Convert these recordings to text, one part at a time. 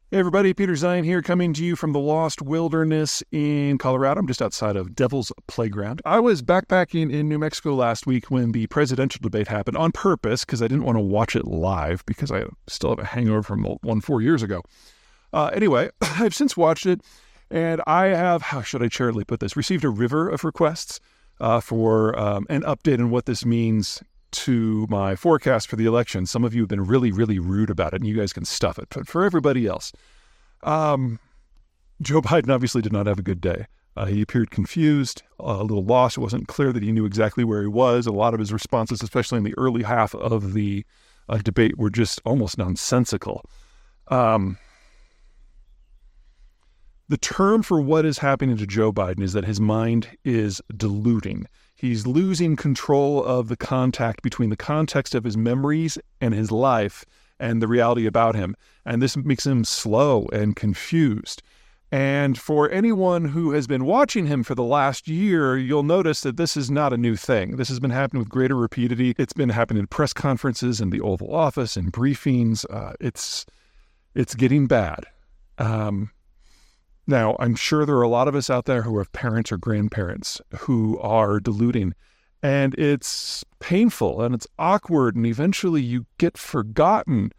Hey everybody, Peter Zion here, coming to you from the Lost Wilderness in Colorado. I'm just outside of Devil's Playground. I was backpacking in New Mexico last week when the presidential debate happened on purpose because I didn't want to watch it live because I still have a hangover from the one 4 years ago. Anyway, I've since watched it, and I have, how should I charitably put this, received a river of requests for an update on what this means to my forecast for the election. Some of you have been really, really rude about it, and you guys can stuff it. But for everybody else, Joe Biden obviously did not have a good day. He appeared confused, a little lost. It wasn't clear that he knew exactly where he was. A lot of his responses, especially in the early half of the debate, were just almost nonsensical. The term for what is happening to Joe Biden is that his mind is diluting. He's losing control of the contact between the context of his memories and his life and the reality about him. And this makes him slow and confused. And for anyone who has been watching him for the last year, you'll notice that this is not a new thing. This has been happening with greater rapidity. It's been happening in press conferences, in the Oval Office, in briefings. It's getting bad. Now, I'm sure there are a lot of us out there who have parents or grandparents who are diluting, and it's painful and it's awkward, and eventually you get forgotten.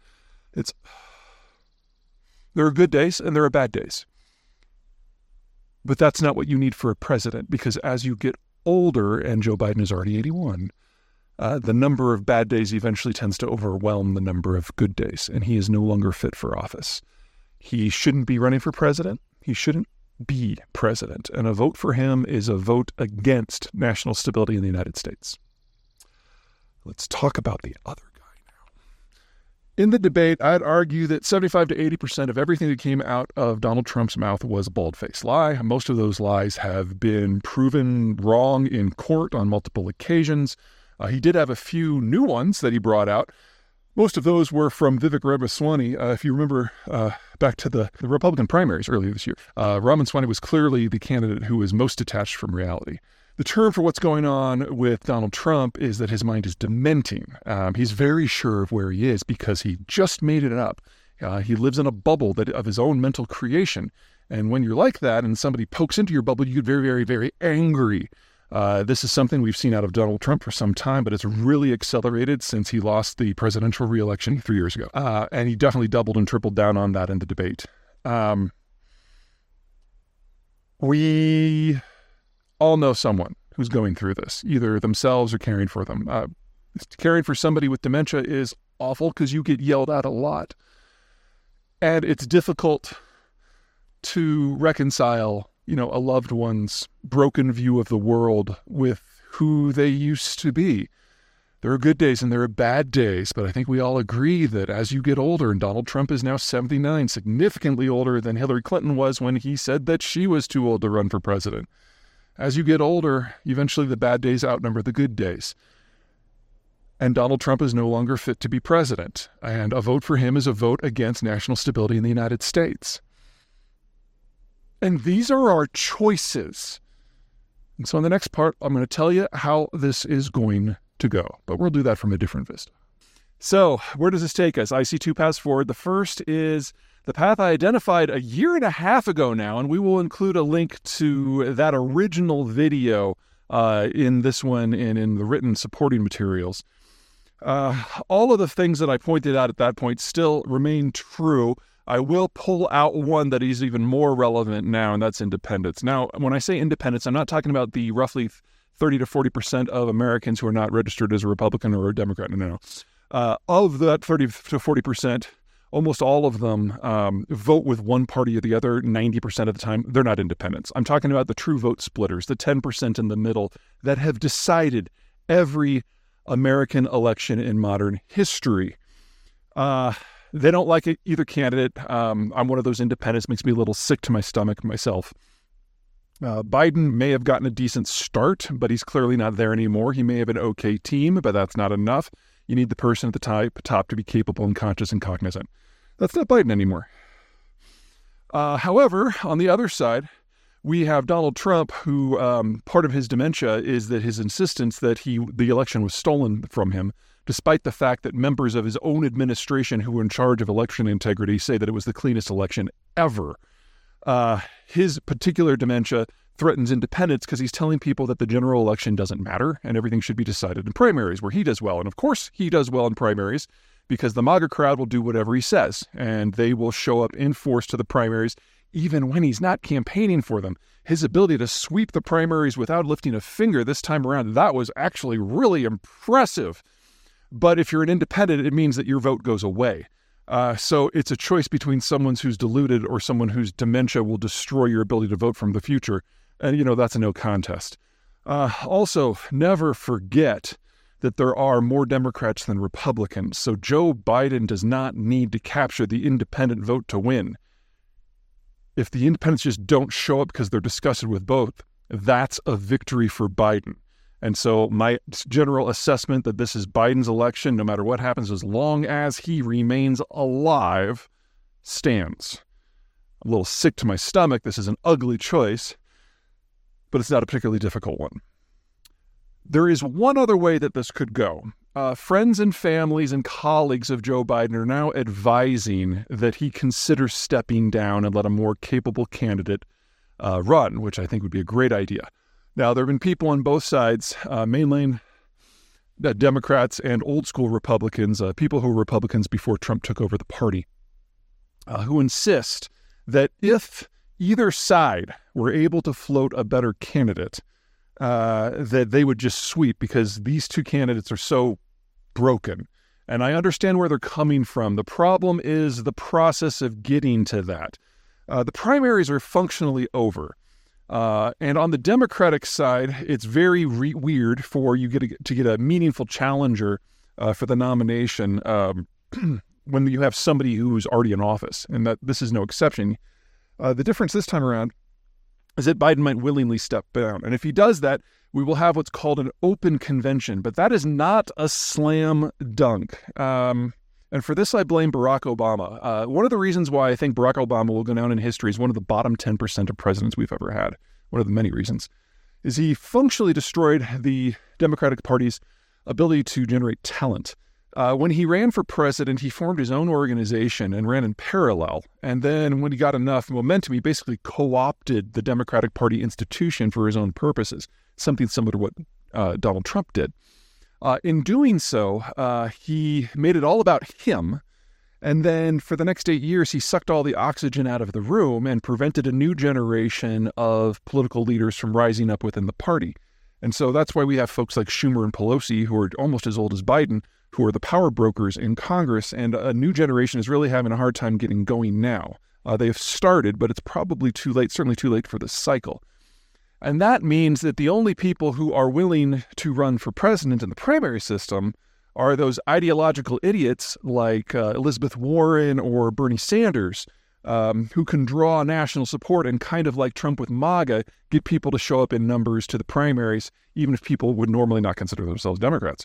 There are good days and there are bad days. But that's not what you need for a president, because as you get older, and Joe Biden is already 81, the number of bad days eventually tends to overwhelm the number of good days, and he is no longer fit for office. He shouldn't be running for president. He shouldn't be president, and a vote for him is a vote against national stability in the United States. Let's talk about the other guy now. In the debate, I'd argue that 75 to 80% of everything that came out of Donald Trump's mouth was a bald-faced lie. Most of those lies have been proven wrong in court on multiple occasions. He did have a few new ones that he brought out. Most of those were from Vivek Ramaswamy. If you remember back to the Republican primaries earlier this year, Ramaswamy was clearly the candidate who was most detached from reality. The term for what's going on with Donald Trump is that his mind is dementing. He's very sure of where he is because he just made it up. He lives in a bubble of his own mental creation. And when you're like that and somebody pokes into your bubble, you get very, very, very angry. This is something we've seen out of Donald Trump for some time, but it's really accelerated since he lost the presidential re-election 3 years ago. And he definitely doubled and tripled down on that in the debate. We all know someone who's going through this, either themselves or caring for them. Caring for somebody with dementia is awful because you get yelled at a lot. And it's difficult to reconcile a loved one's broken view of the world with who they used to be. There are good days and there are bad days, but I think we all agree that as you get older, and Donald Trump is now 79, significantly older than Hillary Clinton was when he said that she was too old to run for president. As you get older, eventually the bad days outnumber the good days. And Donald Trump is no longer fit to be president, and a vote for him is a vote against national stability in the United States. And these are our choices. And so in the next part, I'm going to tell you how this is going to go. But we'll do that from a different vista. So where does this take us? I see two paths forward. The first is the path I identified a year and a half ago now, and we will include a link to that original video in this one and in the written supporting materials. All of the things that I pointed out at that point still remain true. I will pull out one that is even more relevant now, and that's independence. Now, when I say independence, I'm not talking about the roughly 30 to 40% of Americans who are not registered as a Republican or a Democrat. No. Of that 30 to 40%, almost all of them vote with one party or the other 90% of the time. They're not independents. I'm talking about the true vote splitters, the 10% in the middle that have decided every American election in modern history. They don't like either candidate. I'm one of those independents. Makes me a little sick to my stomach myself. Biden may have gotten a decent start, but he's clearly not there anymore. He may have an okay team, but that's not enough. You need the person at the top to be capable and conscious and cognizant. That's not Biden anymore. However, on the other side, we have Donald Trump, who part of his dementia is that his insistence that the election was stolen from him despite the fact that members of his own administration who were in charge of election integrity say that it was the cleanest election ever. His particular dementia threatens independence because he's telling people that the general election doesn't matter and everything should be decided in primaries, where he does well. And of course, he does well in primaries because the MAGA crowd will do whatever he says, and they will show up in force to the primaries even when he's not campaigning for them. His ability to sweep the primaries without lifting a finger this time around, that was actually really impressive. But if you're an independent, it means that your vote goes away. So it's a choice between someone who's deluded or someone whose dementia will destroy your ability to vote from the future. And, that's a no contest. Also, never forget that there are more Democrats than Republicans. So Joe Biden does not need to capture the independent vote to win. If the independents just don't show up because they're disgusted with both, that's a victory for Biden. And so my general assessment that this is Biden's election, no matter what happens, as long as he remains alive, stands. I'm a little sick to my stomach. This is an ugly choice, but it's not a particularly difficult one. There is one other way that this could go. Friends and families and colleagues of Joe Biden are now advising that he consider stepping down and let a more capable candidate run, which I think would be a great idea. Now, there have been people on both sides, mainline Democrats and old school Republicans, people who were Republicans before Trump took over the party, who insist that if either side were able to float a better candidate, that they would just sweep because these two candidates are so broken. And I understand where they're coming from. The problem is the process of getting to that. The primaries are functionally over. And on the Democratic side, it's very weird for you to get a meaningful challenger for the nomination when you have somebody who's already in office, and that this is no exception. The difference this time around is that Biden might willingly step down. And if he does that, we will have what's called an open convention. But that is not a slam dunk. And for this, I blame Barack Obama. One of the reasons why I think Barack Obama will go down in history as one of the bottom 10% of presidents we've ever had, one of the many reasons, is he functionally destroyed the Democratic Party's ability to generate talent. When he ran for president, he formed his own organization and ran in parallel. And then when he got enough momentum, he basically co-opted the Democratic Party institution for his own purposes, something similar to what Donald Trump did. In doing so, he made it all about him. And then for the next 8 years, he sucked all the oxygen out of the room and prevented a new generation of political leaders from rising up within the party. And so that's why we have folks like Schumer and Pelosi, who are almost as old as Biden, who are the power brokers in Congress. And a new generation is really having a hard time getting going now. They have started, but it's probably too late, certainly too late for this cycle. And that means that the only people who are willing to run for president in the primary system are those ideological idiots like Elizabeth Warren or Bernie Sanders, who can draw national support and, kind of like Trump with MAGA, get people to show up in numbers to the primaries, even if people would normally not consider themselves Democrats.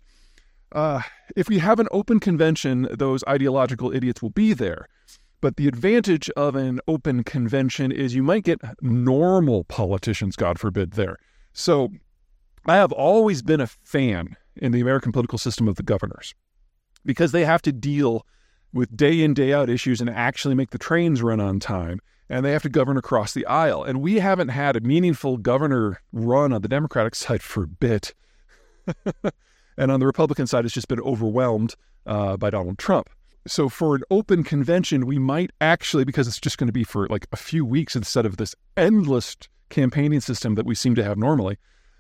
If we have an open convention, those ideological idiots will be there. But the advantage of an open convention is you might get normal politicians, God forbid, there. So I have always been a fan in the American political system of the governors because they have to deal with day in, day out issues and actually make the trains run on time. And they have to govern across the aisle. And we haven't had a meaningful governor run on the Democratic side for a bit. And on the Republican side, it's just been overwhelmed by Donald Trump. So for an open convention, we might actually, because it's just going to be for like a few weeks instead of this endless campaigning system that we seem to have normally,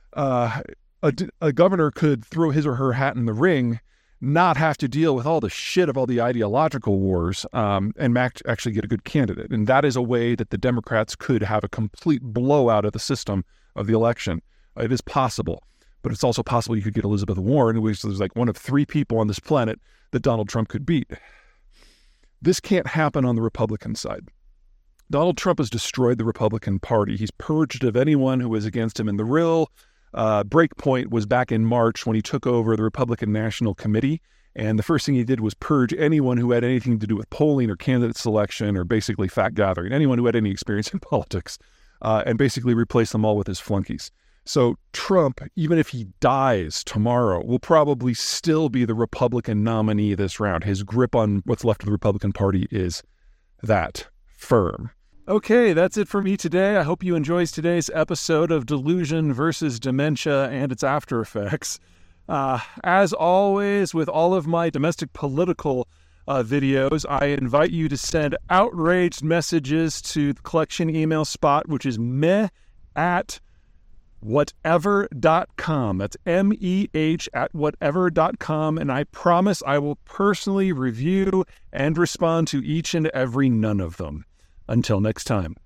a governor could throw his or her hat in the ring, not have to deal with all the shit of all the ideological wars, and actually get a good candidate. And that is a way that the Democrats could have a complete blowout of the system of the election. It is possible. But it's also possible you could get Elizabeth Warren, who is like one of 3 people on this planet that Donald Trump could beat. This can't happen on the Republican side. Donald Trump has destroyed the Republican Party. He's purged of anyone who was against him. And the real break point was back in March when he took over the Republican National Committee. And the first thing he did was purge anyone who had anything to do with polling or candidate selection or basically fact gathering, anyone who had any experience in politics, and basically replace them all with his flunkies. So Trump, even if he dies tomorrow, will probably still be the Republican nominee this round. His grip on what's left of the Republican Party is that firm. Okay, that's it for me today. I hope you enjoyed today's episode of Delusion versus Dementia and its after effects. As always, with all of my domestic political videos, I invite you to send outraged messages to the collection email spot, which is meh@whatever.com. That's meh@whatever.com, and I promise I will personally review and respond to each and every none of them. Until next time.